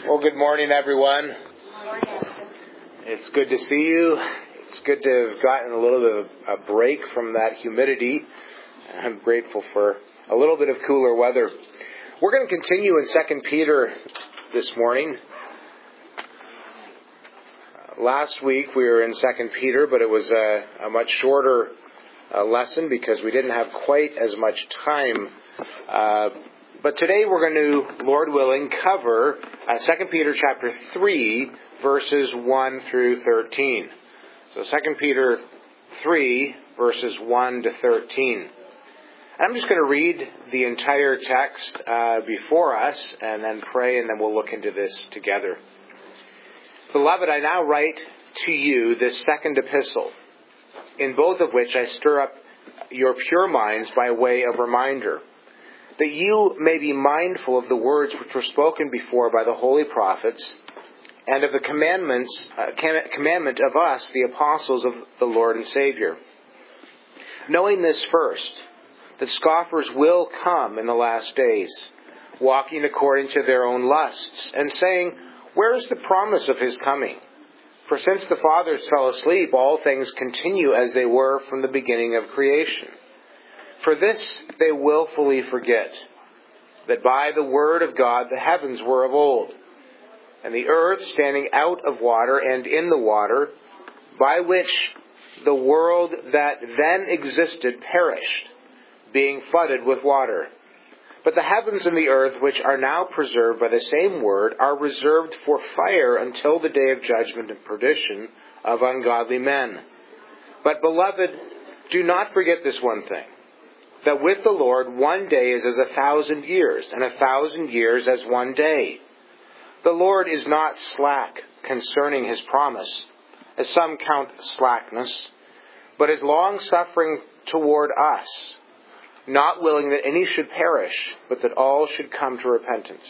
Well, good morning, everyone. It's good to see you. It's good to have gotten a little bit of a break from that humidity. I'm grateful for a little bit of cooler weather. We're going to continue in 2 Peter this morning. Last week we were in 2 Peter, but it was a much shorter lesson because we didn't have quite as much time. But today we're going to, Lord willing, cover 2 Peter chapter 3, verses 1 through 13. So 2 Peter 3, verses 1 to 13. I'm just going to read the entire text before us and then pray, and then we'll look into this together. Beloved, I now write to you this second epistle, in both of which I stir up your pure minds by way of reminder, that you may be mindful of the words which were spoken before by the holy prophets, and of the commandment of us, the apostles of the Lord and Savior. Knowing this first, that scoffers will come in the last days, walking according to their own lusts, and saying, where is the promise of his coming? For since the fathers fell asleep, all things continue as they were from the beginning of creation. For this they willfully forget, that by the word of God the heavens were of old, and the earth standing out of water and in the water, by which the world that then existed perished, being flooded with water. But the heavens and the earth, which are now preserved by the same word, are reserved for fire until the day of judgment and perdition of ungodly men. But, beloved, do not forget this one thing, that with the Lord 1 day is as 1,000 years, and 1,000 years as 1 day. The Lord is not slack concerning his promise, as some count slackness, but is long-suffering toward us, not willing that any should perish, but that all should come to repentance.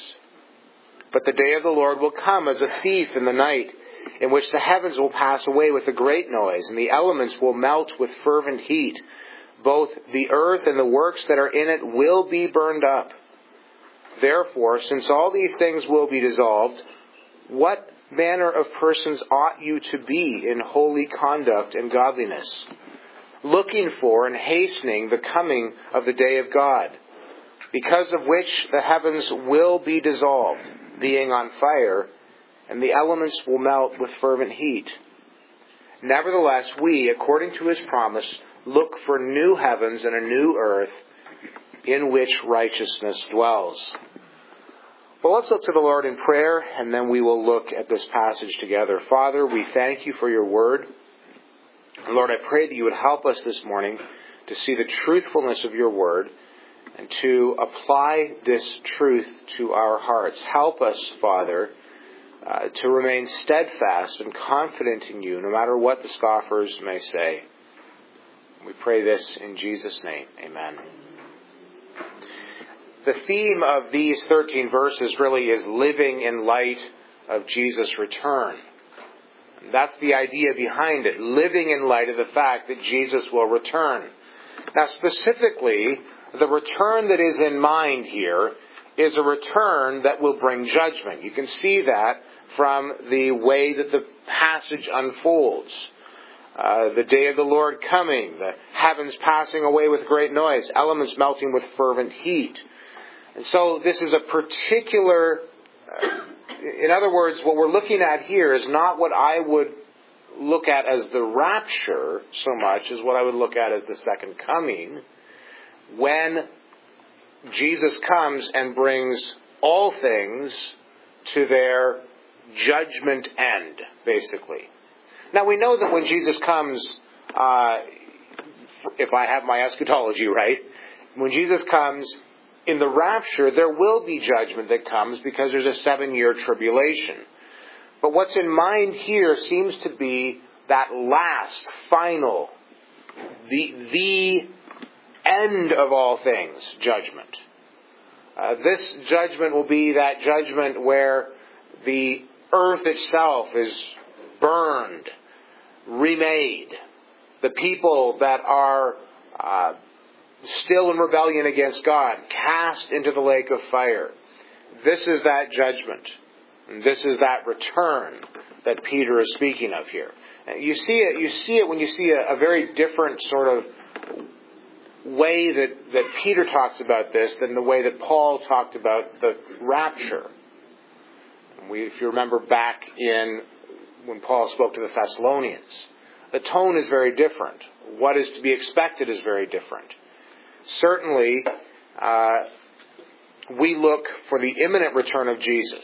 But the day of the Lord will come as a thief in the night, in which the heavens will pass away with a great noise, and the elements will melt with fervent heat. Both the earth and the works that are in it will be burned up. Therefore, since all these things will be dissolved, what manner of persons ought you to be in holy conduct and godliness, looking for and hastening the coming of the day of God, because of which the heavens will be dissolved, being on fire, and the elements will melt with fervent heat? Nevertheless, we, according to his promise, look for new heavens and a new earth in which righteousness dwells. Well, let's look to the Lord in prayer, and then we will look at this passage together. Father, we thank you for your word. And Lord, I pray that you would help us this morning to see the truthfulness of your word and to apply this truth to our hearts. Help us, Father, to remain steadfast and confident in you, no matter what the scoffers may say. We pray this in Jesus' name. Amen. The theme of these 13 verses really is living in light of Jesus' return. That's the idea behind it, living in light of the fact that Jesus will return. Now, specifically, the return that is in mind here is a return that will bring judgment. You can see that from the way that the passage unfolds. The day of the Lord coming, the heavens passing away with great noise, elements melting with fervent heat. And so this is a particular, in other words, what we're looking at here is not what I would look at as the rapture so much as what I would look at as the second coming, when Jesus comes and brings all things to their judgment end, basically. Now, we know that when Jesus comes, if I have my eschatology right, when Jesus comes in the rapture, there will be judgment that comes because there's a 7-year tribulation. But what's in mind here seems to be that last, final, the end of all things judgment. This judgment will be that judgment where the earth itself is burned, remade. The people that are still in rebellion against God, cast into the lake of fire. This is that judgment. And this is that return that Peter is speaking of here. You see it when you see a very different sort of way that Peter talks about this than the way that Paul talked about the rapture. If you remember back in when Paul spoke to the Thessalonians, the tone is very different. What is to be expected is very different. Certainly, we look for the imminent return of Jesus.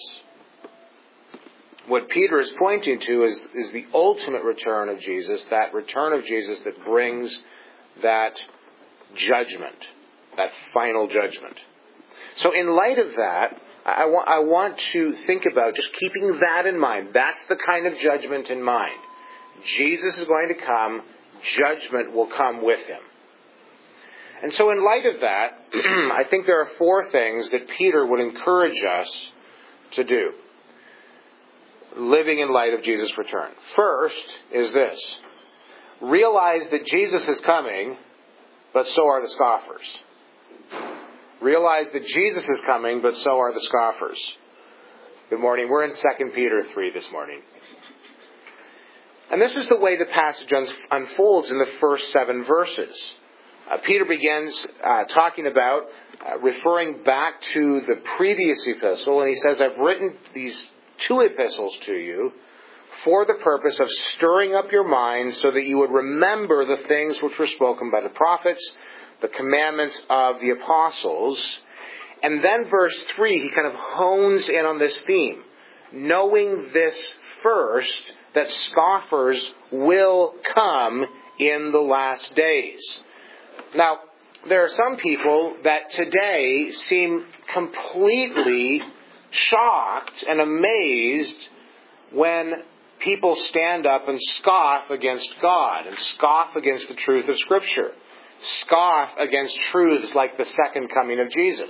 What Peter is pointing to is the ultimate return of Jesus, that return of Jesus that brings that judgment, that final judgment. So in light of that, I want to think about just keeping that in mind. That's the kind of judgment in mind. Jesus is going to come. Judgment will come with him. And so in light of that, I think there are 4 things that Peter would encourage us to do, living in light of Jesus' return. First is this: realize that Jesus is coming, but so are the scoffers. Realize that Jesus is coming, but so are the scoffers. Good morning. We're in 2 Peter 3 this morning. And this is the way the passage unfolds in the first 7 verses. Peter begins talking about, referring back to the previous epistle, and he says, I've written these 2 epistles to you for the purpose of stirring up your minds so that you would remember the things which were spoken by the prophets, the commandments of the apostles. And then verse 3, he kind of hones in on this theme. Knowing this first, that scoffers will come in the last days. Now, there are some people that today seem completely shocked and amazed when people stand up and scoff against God and scoff against the truth of Scripture. Scoff against truths like the second coming of Jesus.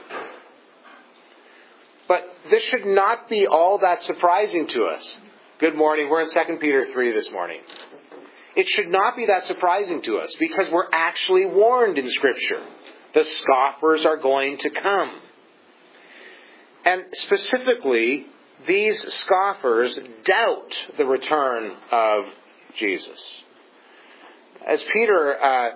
But this should not be all that surprising to us. Good morning. We're in 2 Peter 3 this morning. It should not be that surprising to us because we're actually warned in Scripture. The scoffers are going to come. And specifically, these scoffers doubt the return of Jesus. As Peter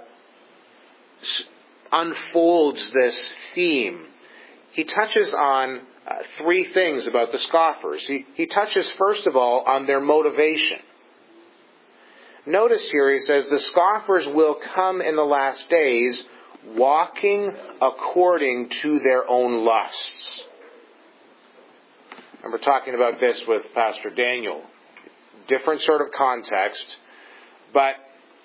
unfolds this theme, he touches on 3 things about the scoffers. He touches, first of all, on their motivation. Notice here he says, the scoffers will come in the last days, walking according to their own lusts. And we're talking about this with Pastor Daniel. Different sort of context, but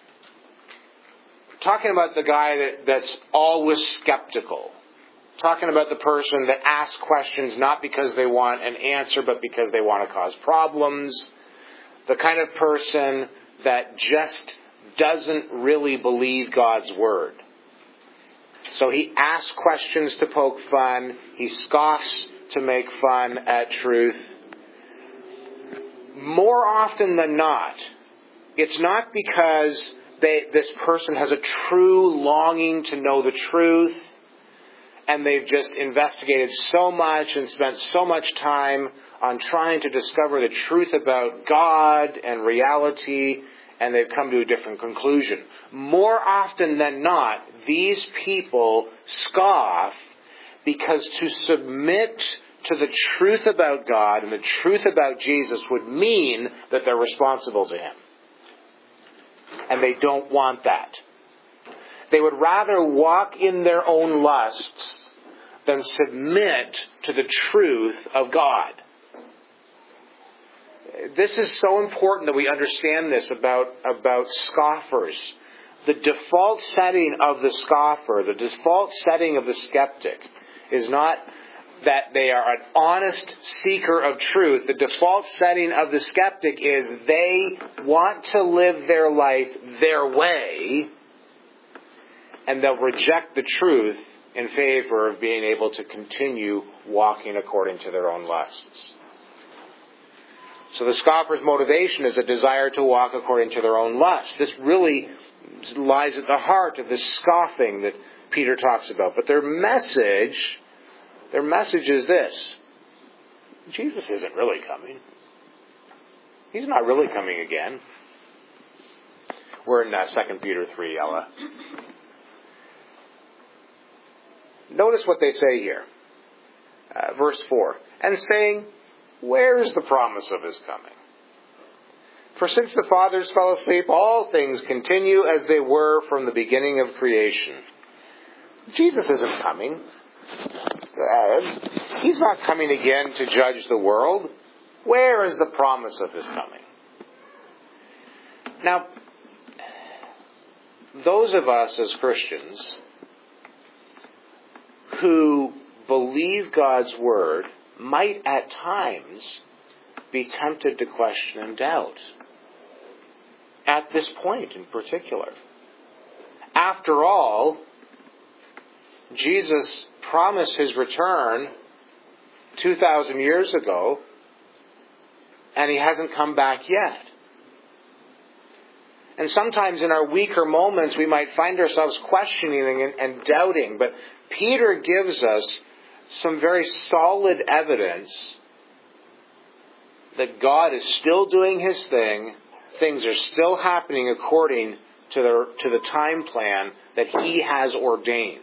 talking about the guy that's always skeptical. Talking about the person that asks questions not because they want an answer, but because they want to cause problems. The kind of person that just doesn't really believe God's Word. So he asks questions to poke fun. He scoffs to make fun at truth. More often than not, it's not because this person has a true longing to know the truth, and they've just investigated so much and spent so much time on trying to discover the truth about God and reality, and they've come to a different conclusion. More often than not, these people scoff because to submit to the truth about God and the truth about Jesus would mean that they're responsible to Him. And they don't want that. They would rather walk in their own lusts than submit to the truth of God. This is so important that we understand this about scoffers. The default setting of the scoffer, the default setting of the skeptic, is not that they are an honest seeker of truth. The default setting of the skeptic is they want to live their life their way, and they'll reject the truth in favor of being able to continue walking according to their own lusts. So the scoffer's motivation is a desire to walk according to their own lusts. This really lies at the heart of this scoffing that Peter talks about. But their message is this: Jesus isn't really coming. He's not really coming again. We're in 2 Peter 3, Ella. Notice what they say here. Verse 4. And saying, where is the promise of his coming? For since the fathers fell asleep, all things continue as they were from the beginning of creation. Jesus isn't coming. He's not coming again to judge the world. Where is the promise of his coming? Now, those of us as Christians who believe God's word might at times be tempted to question and doubt. At this point in particular. After all, Jesus promised his return 2,000 years ago, and he hasn't come back yet. And sometimes in our weaker moments, we might find ourselves questioning and doubting. But Peter gives us some very solid evidence that God is still doing his thing. Things are still happening according to the time plan that he has ordained.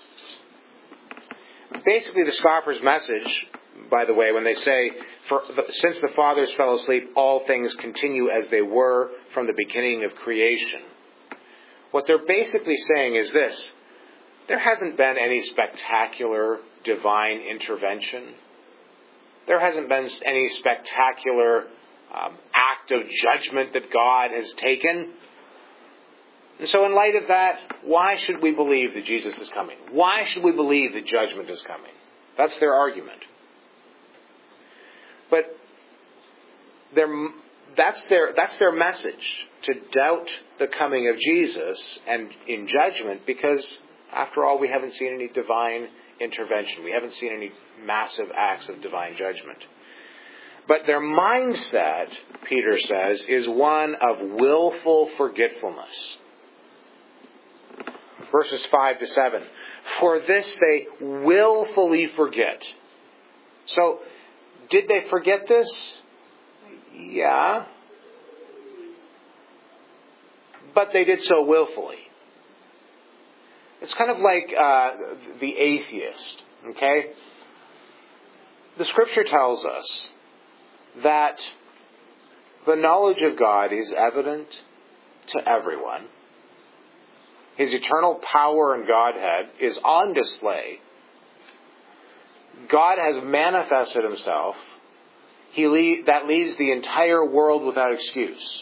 Basically, the scoffers' message, by the way, when they say, since the fathers fell asleep, all things continue as they were from the beginning of creation. What they're basically saying is this: there hasn't been any spectacular divine intervention. There hasn't been any spectacular act of judgment that God has taken. And so in light of that, why should we believe that Jesus is coming? Why should we believe that judgment is coming? That's their argument. But that's their message, to doubt the coming of Jesus and in judgment, because after all, we haven't seen any divine intervention. We haven't seen any massive acts of divine judgment. But their mindset, Peter says, is one of willful forgetfulness. Verses 5 to 7. For this they willfully forget. So, did they forget this? Yeah. But they did so willfully. It's kind of like the atheist, okay? The Scripture tells us that the knowledge of God is evident to everyone. His eternal power and Godhead is on display. God has manifested himself. That leaves the entire world without excuse.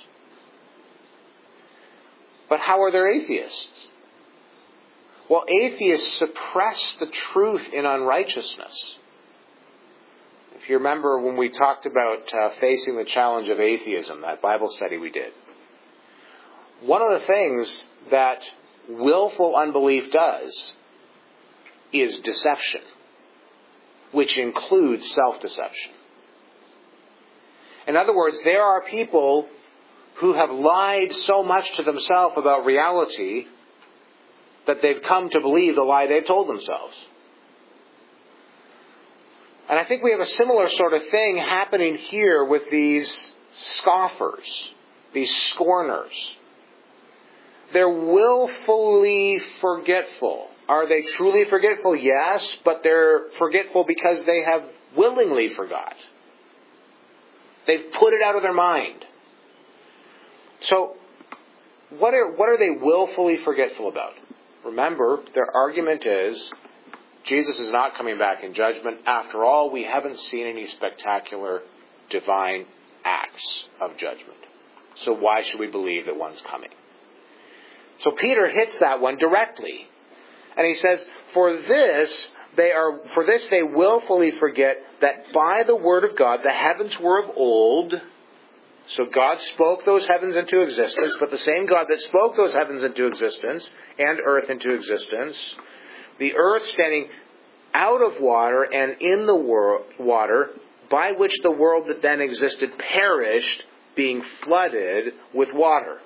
But how are there atheists? Well, atheists suppress the truth in unrighteousness. If you remember when we talked about facing the challenge of atheism, that Bible study we did, one of the things that willful unbelief does is deception, which includes self-deception. In other words, there are people who have lied so much to themselves about reality that they've come to believe the lie they've told themselves. And I think we have a similar sort of thing happening here with these scoffers, these scorners. They're willfully forgetful. Are they truly forgetful? Yes, but they're forgetful because they have willingly forgot. They've put it out of their mind. So, what are they willfully forgetful about? Remember, their argument is, Jesus is not coming back in judgment. After all, we haven't seen any spectacular divine acts of judgment. So why should we believe that one's coming? So Peter hits that one directly. And he says, For this they willfully forget that by the word of God the heavens were of old. So God spoke those heavens into existence, but the same God that spoke those heavens into existence and earth into existence, the earth standing out of water and in the water, by which the world that then existed perished, being flooded with water.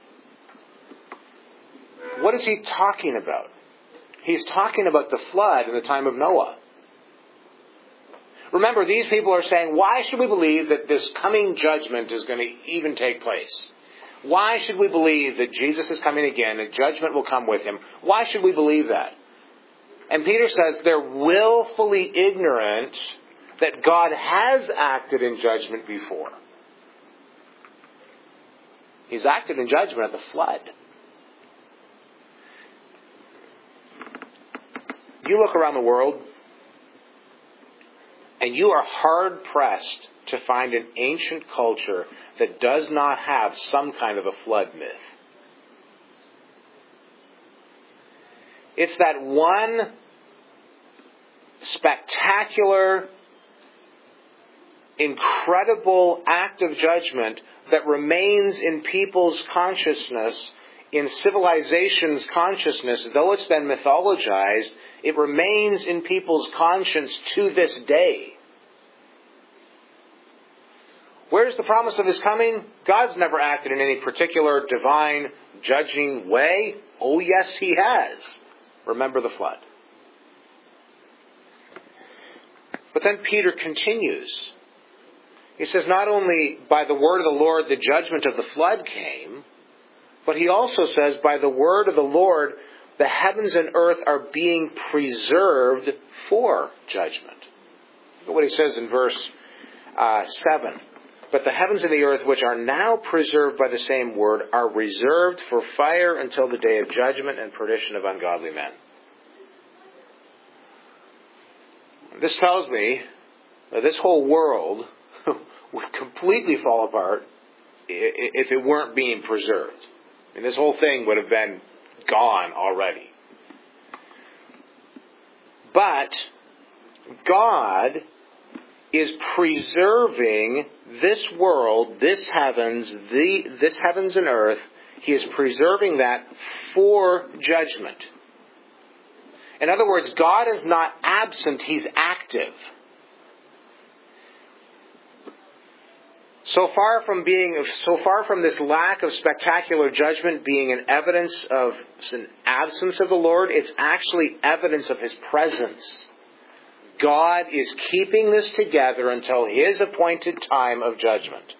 What is he talking about? He's talking about the flood in the time of Noah. Remember, these people are saying, why should we believe that this coming judgment is going to even take place? Why should we believe that Jesus is coming again and judgment will come with him? Why should we believe that? And Peter says they're willfully ignorant that God has acted in judgment before. He's acted in judgment at the flood. You look around the world, and you are hard-pressed to find an ancient culture that does not have some kind of a flood myth. It's that one spectacular, incredible act of judgment that remains in people's consciousness, in civilization's consciousness, though it's been mythologized, it remains in people's conscience to this day. Where's the promise of his coming? God's never acted in any particular divine judging way. Oh yes, he has. Remember the flood. But then Peter continues. He says, not only by the word of the Lord the judgment of the flood came, but he also says, by the word of the Lord the heavens and earth are being preserved for judgment. Look at what he says in verse 7. But the heavens and the earth, which are now preserved by the same word, are reserved for fire until the day of judgment and perdition of ungodly men. This tells me that this whole world would completely fall apart if it weren't being preserved. I mean, this whole thing would have been gone already. But God is preserving this world, this heavens and earth. He is preserving that for judgment. In other words, God is not absent, He's active. So far from this lack of spectacular judgment being an evidence of an absence of the Lord, it's actually evidence of His presence. God is keeping this together until His appointed time of judgment.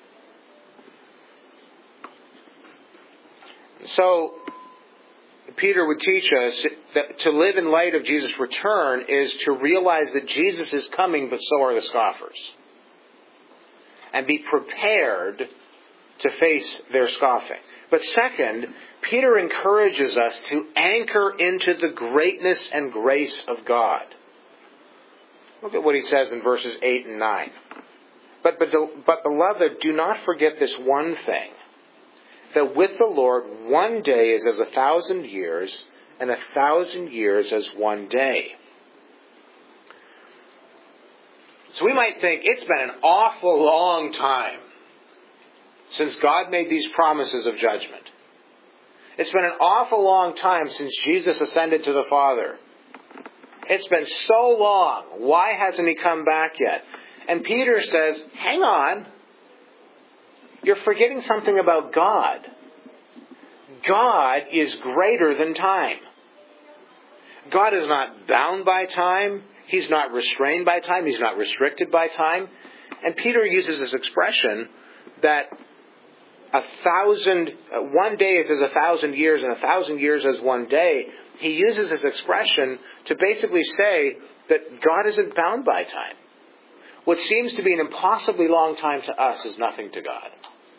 So, Peter would teach us that to live in light of Jesus' return is to realize that Jesus is coming, but so are the scoffers. And be prepared to face their scoffing. But second, Peter encourages us to anchor into the greatness and grace of God. Look at what he says in verses 8 and 9. But beloved, do not forget this one thing, that with the Lord 1 day is as 1,000 years, and 1,000 years as 1 day. So we might think it's been an awful long time since God made these promises of judgment. It's been an awful long time since Jesus ascended to the Father. It's been so long. Why hasn't He come back yet? And Peter says, hang on. You're forgetting something about God. God is greater than time. God is not bound by time. He's not restrained by time. He's not restricted by time. And Peter uses this expression that 1 day is as 1,000 years and 1,000 years as 1 day. He uses this expression to basically say that God isn't bound by time. What seems to be an impossibly long time to us is nothing to God.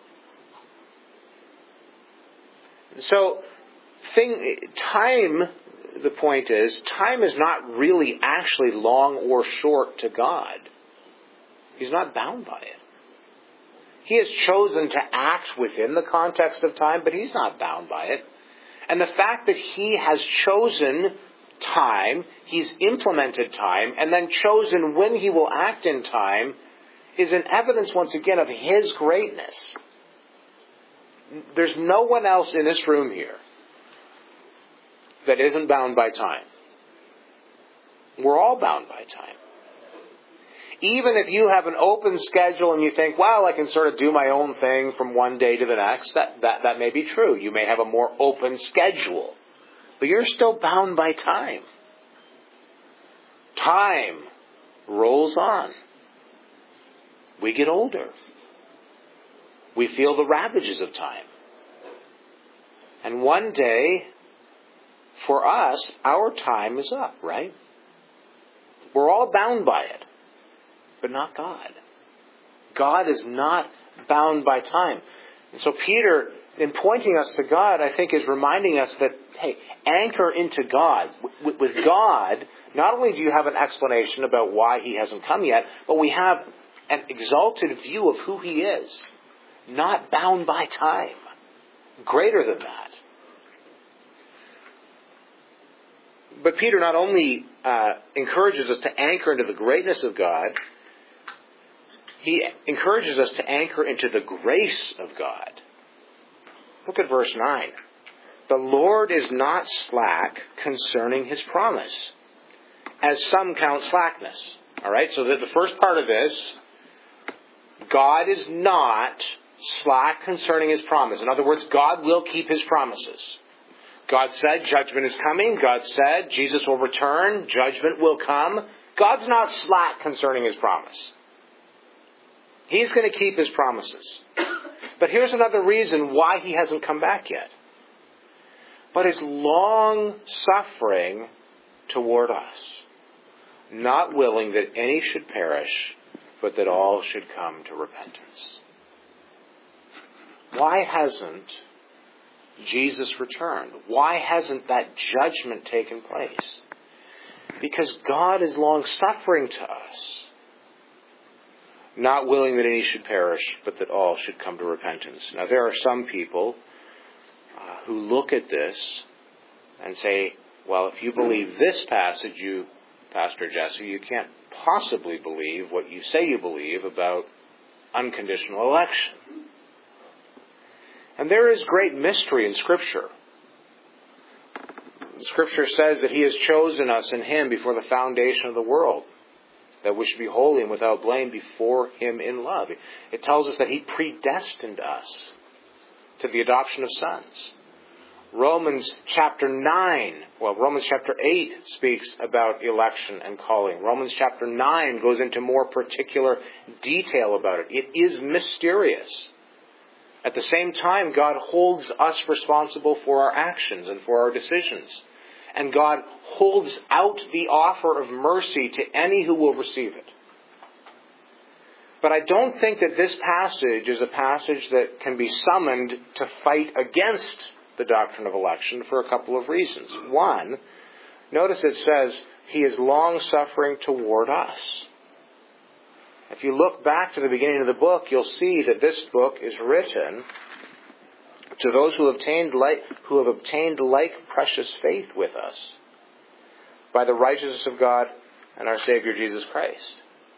So, time, the point is, time is not really actually long or short to God. He's not bound by it. He has chosen to act within the context of time, but He's not bound by it. And the fact that He has chosen time, He's implemented time, and then chosen when He will act in time, is an evidence once again of His greatness. There's no one else in this room here that isn't bound by time. We're all bound by time. Even if you have an open schedule and you think, well, I can sort of do my own thing from one day to the next, that may be true. You may have a more open schedule. But you're still bound by time. Time rolls on. we get older. We feel the ravages of time. And one day, for us, our time is up, right? We're all bound by it, but not God. God is not bound by time. And so Peter, in pointing us to God, I think is reminding us that, hey, anchor into God. With God, not only do you have an explanation about why He hasn't come yet, but we have an exalted view of who He is. Not bound by time. Greater than that. But Peter not only encourages us to anchor into the greatness of God, he encourages us to anchor into the grace of God. Look at verse 9. The Lord is not slack concerning His promise, as some count slackness. All right, so the first part of this, God is not slack concerning His promise. In other words, God will keep His promises. God said judgment is coming. God said Jesus will return. Judgment will come. God's not slack concerning His promise. He's going to keep His promises. But here's another reason why He hasn't come back yet. But His long suffering toward us, not willing that any should perish, but that all should come to repentance. Why hasn't Jesus returned? Why hasn't that judgment taken place? Because God is long-suffering to us, not willing that any should perish, but that all should come to repentance. Now, there are some people who look at this and say, well, if you believe this passage, Pastor Jesse, you can't possibly believe what you say you believe about unconditional election. And there is great mystery in Scripture. Scripture says that He has chosen us in Him before the foundation of the world, that we should be holy and without blame before Him in love. It tells us that He predestined us to the adoption of sons. Romans chapter 8 speaks about election and calling. Romans chapter 9 goes into more particular detail about it. It is mysterious. At the same time, God holds us responsible for our actions and for our decisions. And God holds out the offer of mercy to any who will receive it. But I don't think that this passage is a passage that can be summoned to fight against the doctrine of election for a couple of reasons. One, notice it says, He is long-suffering toward us. If you look back to the beginning of the book, you'll see that this book is written to those who have obtained like precious faith with us by the righteousness of God and our Savior Jesus Christ.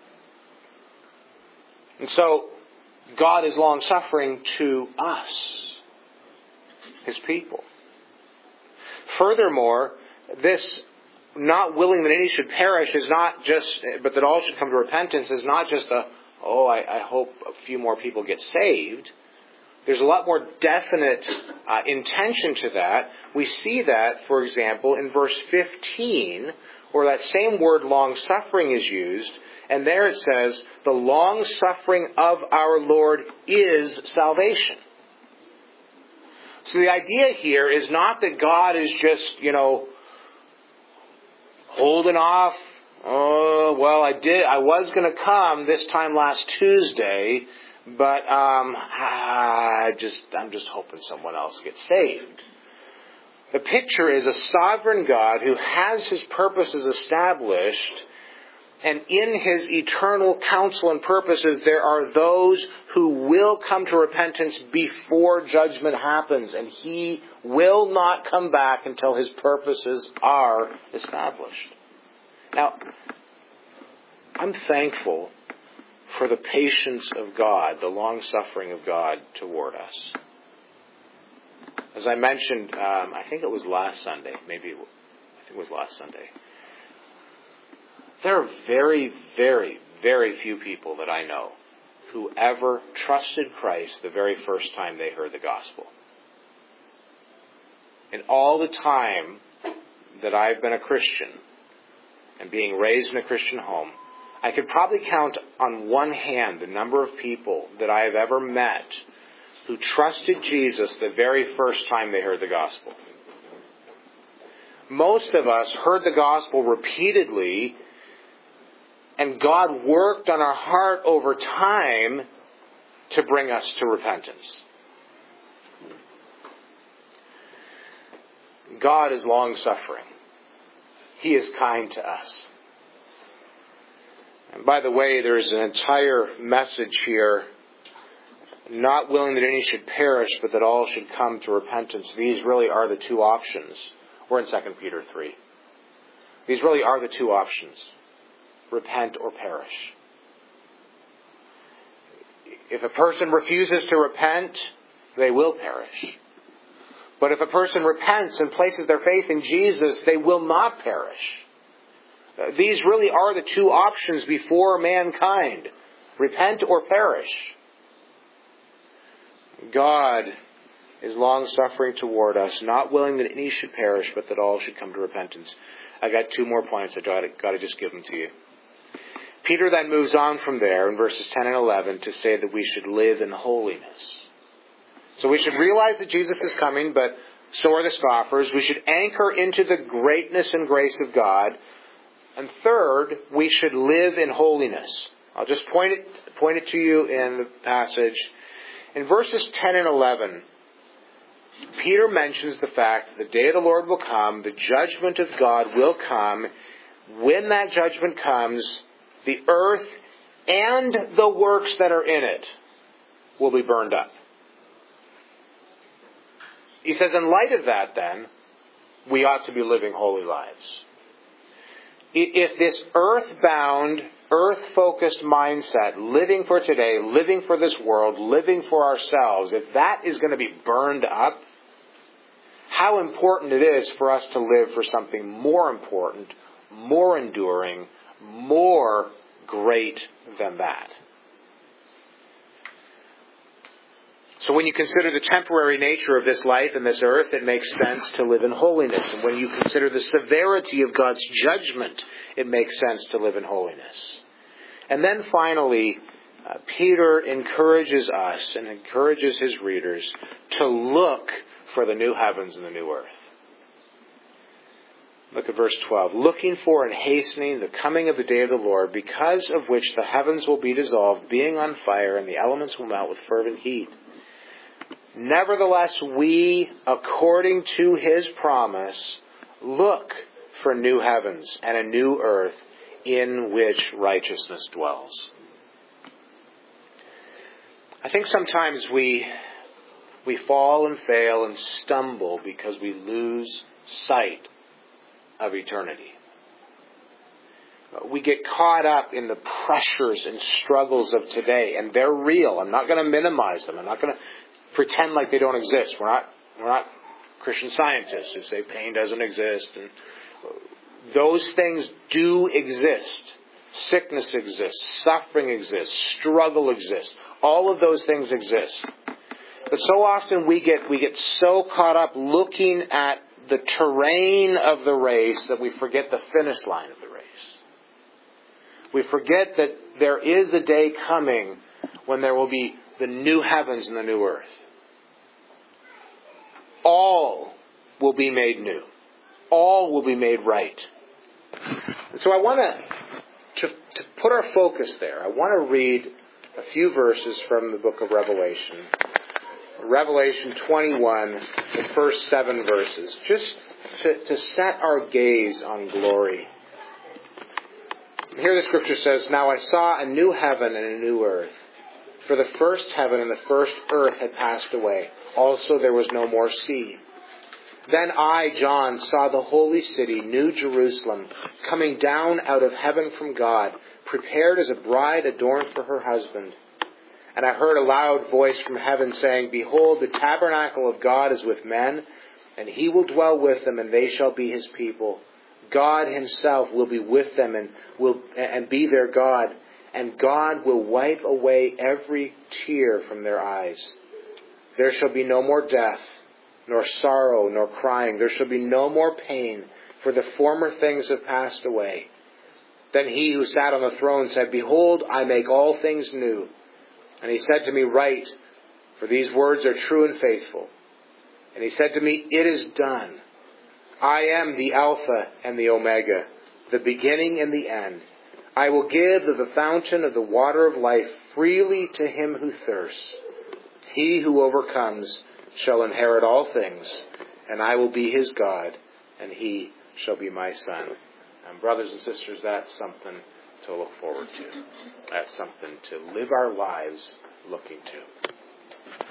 And so, God is long-suffering to us, His people. Furthermore, this not willing that any should perish is not just, but that all should come to repentance is not just I hope a few more people get saved. There's a lot more definite intention to that. We see that, for example, in verse 15, where that same word long-suffering is used, and there it says, the long-suffering of our Lord is salvation. So the idea here is not that God is just, holding off. Oh, well, I was going to come this time last Tuesday, but I'm just hoping someone else gets saved. The picture is a sovereign God who has His purposes established, and in His eternal counsel and purposes, there are those who will come to repentance before judgment happens, and He will not come back until His purposes are established. Now, I'm thankful for the patience of God, the long-suffering of God toward us. As I mentioned, I think it was last Sunday, I think it was last Sunday. There are very, very, very few people that I know who ever trusted Christ the very first time they heard the gospel. In all the time that I've been a Christian and being raised in a Christian home, I could probably count on one hand the number of people that I have ever met who trusted Jesus the very first time they heard the gospel. Most of us heard the gospel repeatedly, and God worked on our heart over time to bring us to repentance. God is long-suffering. He is kind to us. And by the way, there's an entire message here, not willing that any should perish, but that all should come to repentance. These really are the two options. We're in 2 Peter 3. These really are the two options. Repent or perish. If a person refuses to repent, they will perish. But if a person repents and places their faith in Jesus, they will not perish. These really are the two options before mankind. Repent or perish. God is long-suffering toward us, not willing that any should perish, but that all should come to repentance. I got two more points. I got to just give them to you. Peter then moves on from there in verses 10 and 11 to say that we should live in holiness. So we should realize that Jesus is coming, but so are the scoffers. We should anchor into the greatness and grace of God. And third, we should live in holiness. I'll just point it to you in the passage. In verses 10 and 11, Peter mentions the fact that the day of the Lord will come, the judgment of God will come. When that judgment comes, the earth and the works that are in it will be burned up. He says, in light of that, then, we ought to be living holy lives. If this earth-bound, earth-focused mindset, living for today, living for this world, living for ourselves, if that is going to be burned up, how important it is for us to live for something more important, more enduring, more great than that. So when you consider the temporary nature of this life and this earth, it makes sense to live in holiness. And when you consider the severity of God's judgment, it makes sense to live in holiness. And then finally, Peter encourages us and encourages his readers to look for the new heavens and the new earth. Look at verse 12. Looking for and hastening the coming of the day of the Lord, because of which the heavens will be dissolved, being on fire, and the elements will melt with fervent heat. Nevertheless, we, according to his promise, look for new heavens and a new earth in which righteousness dwells. I think sometimes we fall and fail and stumble because we lose sight of eternity. We get caught up in the pressures and struggles of today, and they're real. I'm not going to minimize them. I'm not going to pretend like they don't exist. We're not Christian scientists who say pain doesn't exist. And those things do exist. Sickness exists. Suffering exists. Struggle exists. All of those things exist. But so often we get so caught up looking at the terrain of the race that we forget the finish line of the race. We forget that there is a day coming when there will be the new heavens and the new earth. All will be made new. All will be made right. And so I want to put our focus there. I want to read a few verses from the book of Revelation. Revelation 21, the first 7 verses. Just to set our gaze on glory. Here the scripture says, Now I saw a new heaven and a new earth. For the first heaven and the first earth had passed away. Also there was no more sea. Then I, John, saw the holy city, New Jerusalem, coming down out of heaven from God, prepared as a bride adorned for her husband. And I heard a loud voice from heaven saying, Behold, the tabernacle of God is with men, and he will dwell with them, and they shall be his people. God himself will be with them and be their God. And God will wipe away every tear from their eyes. There shall be no more death, nor sorrow, nor crying. There shall be no more pain, for the former things have passed away. Then he who sat on the throne said, Behold, I make all things new. And he said to me, Write, for these words are true and faithful. And he said to me, It is done. I am the Alpha and the Omega, the beginning and the end. I will give of the fountain of the water of life freely to him who thirsts. He who overcomes shall inherit all things, and I will be his God, and he shall be my son. And brothers and sisters, that's something to look forward to. That's something to live our lives looking to.